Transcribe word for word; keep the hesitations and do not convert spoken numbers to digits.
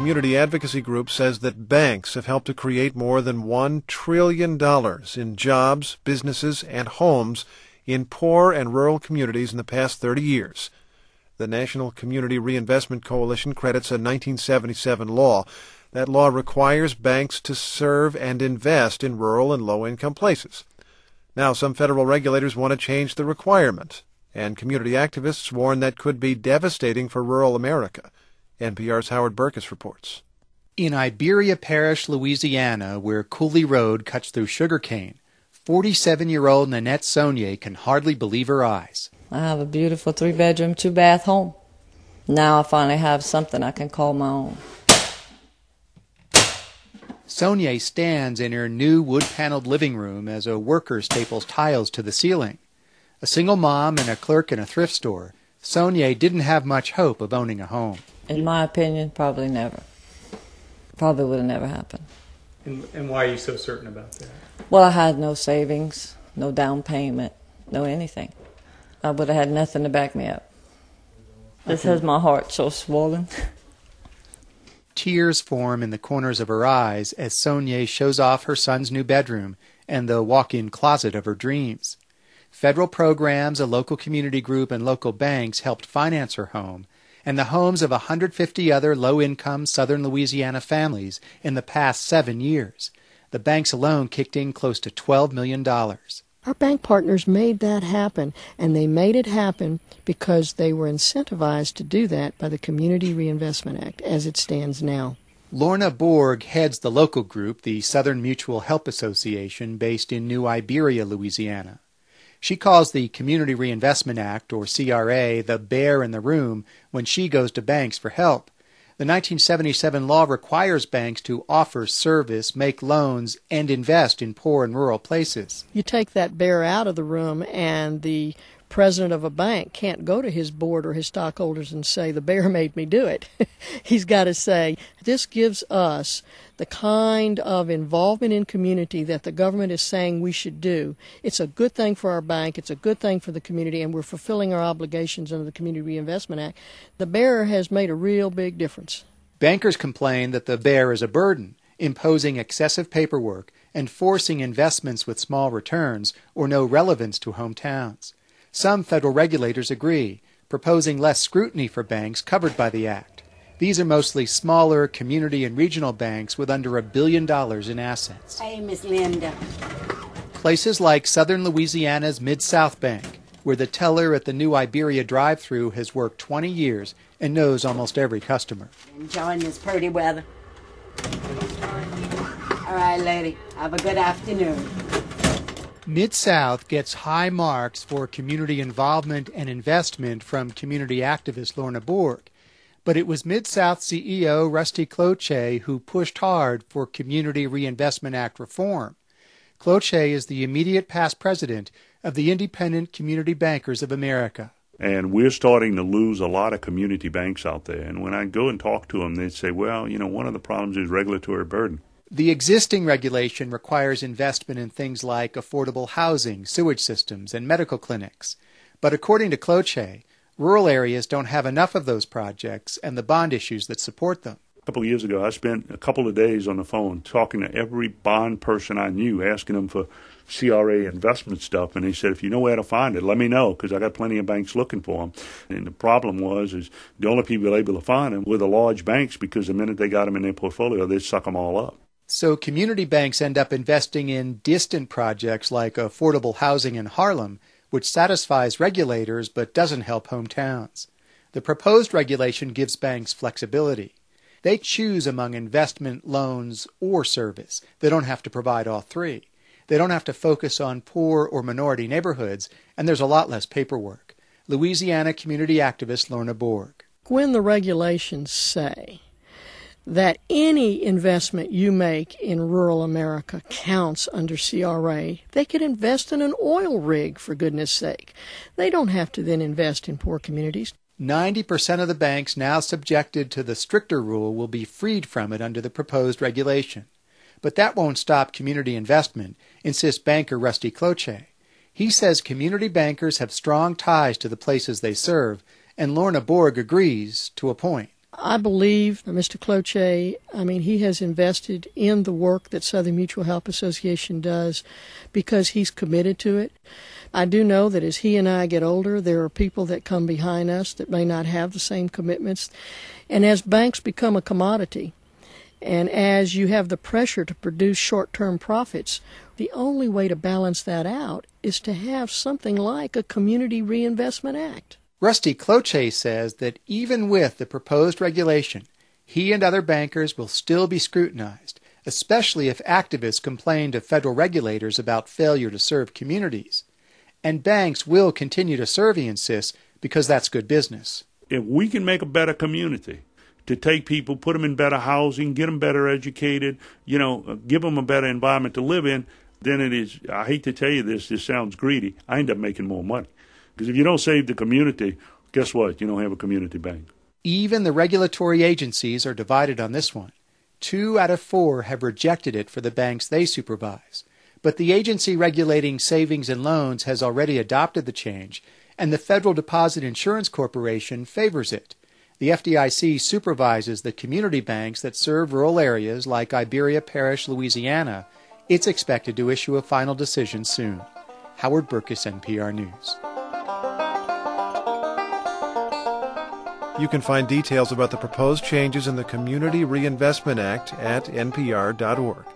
community advocacy group says that banks have helped to create more than one trillion dollars in jobs, businesses, and homes in poor and rural communities in the past thirty years. The National Community Reinvestment Coalition credits a nineteen seventy-seven law. That law requires banks to serve and invest in rural and low-income places. Now, some federal regulators want to change the requirement, and community activists warn that could be devastating for rural America. N P R's Howard Burkus reports. In Iberia Parish, Louisiana, where Cooley Road cuts through sugarcane, forty-seven-year-old Nanette Saunier can hardly believe her eyes. I have a beautiful three-bedroom, two-bath home. Now I finally have something I can call my own. Saunier stands in her new wood-paneled living room as a worker staples tiles to the ceiling. A single mom and a clerk in a thrift store, Saunier didn't have much hope of owning a home. In my opinion, probably never. Probably would have never happened. And, and why are you so certain about that? Well, I had no savings, no down payment, no anything. I would have had nothing to back me up. This has my heart so swollen. Tears form in the corners of her eyes as Saunier shows off her son's new bedroom and the walk-in closet of her dreams. Federal programs, a local community group, and local banks helped finance her home and the homes of one hundred fifty other low-income southern Louisiana families in the past seven years. The banks alone kicked in close to twelve million dollars. Our bank partners made that happen, and they made it happen because they were incentivized to do that by the Community Reinvestment Act as it stands now. Lorna Borg heads the local group, the Southern Mutual Help Association, based in New Iberia, Louisiana. She calls the Community Reinvestment Act, or C R A, the bear in the room when she goes to banks for help. The nineteen seventy-seven law requires banks to offer service, make loans, and invest in poor and rural places. You take that bear out of the room, and the president of a bank can't go to his board or his stockholders and say, the bear made me do it. He's got to say, this gives us the kind of involvement in community that the government is saying we should do. It's a good thing for our bank, it's a good thing for the community, and we're fulfilling our obligations under the Community Reinvestment Act. The bear has made a real big difference. Bankers complain that the bear is a burden, imposing excessive paperwork and forcing investments with small returns or no relevance to hometowns. Some federal regulators agree, proposing less scrutiny for banks covered by the Act. These are mostly smaller community and regional banks with under a billion dollars in assets. Hey, Miss Linda. Places like southern Louisiana's Mid-South Bank, where the teller at the New Iberia drive-thru has worked twenty years and knows almost every customer. Enjoying this pretty weather. All right, lady. Have a good afternoon. Mid-South gets high marks for community involvement and investment from community activist Lorna Borg. But it was Mid-South C E O Rusty Cloche who pushed hard for Community Reinvestment Act reform. Cloche is the immediate past president of the Independent Community Bankers of America. And we're starting to lose a lot of community banks out there. And when I go and talk to them, they'd say, well, you know, one of the problems is regulatory burden. The existing regulation requires investment in things like affordable housing, sewage systems, and medical clinics. But according to Cloche, rural areas don't have enough of those projects and the bond issues that support them. A couple of years ago, I spent a couple of days on the phone talking to every bond person I knew, asking them for C R A investment stuff, and they said, if you know where to find it, let me know, because I got plenty of banks looking for them. And the problem was, is the only people able to find them were the large banks, because the minute they got them in their portfolio, they'd suck them all up. So community banks end up investing in distant projects like affordable housing in Harlem, which satisfies regulators but doesn't help hometowns. The proposed regulation gives banks flexibility. They choose among investment, loans, or service. They don't have to provide all three. They don't have to focus on poor or minority neighborhoods, and there's a lot less paperwork. Louisiana community activist Lorna Borg. When the regulations say that any investment you make in rural America counts under C R A, they could invest in an oil rig, for goodness sake. They don't have to then invest in poor communities. ninety percent of the banks now subjected to the stricter rule will be freed from it under the proposed regulation. But that won't stop community investment, insists banker Rusty Cloche. He says community bankers have strong ties to the places they serve, and Lorna Borg agrees to a point. I believe Mister Cloche, I mean, he has invested in the work that Southern Mutual Help Association does because he's committed to it. I do know that as he and I get older, there are people that come behind us that may not have the same commitments. And as banks become a commodity, and as you have the pressure to produce short-term profits, the only way to balance that out is to have something like a Community Reinvestment Act. Rusty Cloche says that even with the proposed regulation, he and other bankers will still be scrutinized, especially if activists complain to federal regulators about failure to serve communities. And banks will continue to serve, he insists, because that's good business. If we can make a better community, to take people, put them in better housing, get them better educated, you know, give them a better environment to live in, then it is, I hate to tell you this, this sounds greedy, I end up making more money. Because if you don't save the community, guess what? You don't have a community bank. Even the regulatory agencies are divided on this one. Two out of four have rejected it for the banks they supervise. But the agency regulating savings and loans has already adopted the change, and the Federal Deposit Insurance Corporation favors it. The F D I C supervises the community banks that serve rural areas like Iberia Parish, Louisiana. It's expected to issue a final decision soon. Howard Burkus, N P R News. You can find details about the proposed changes in the Community Reinvestment Act at N P R dot org.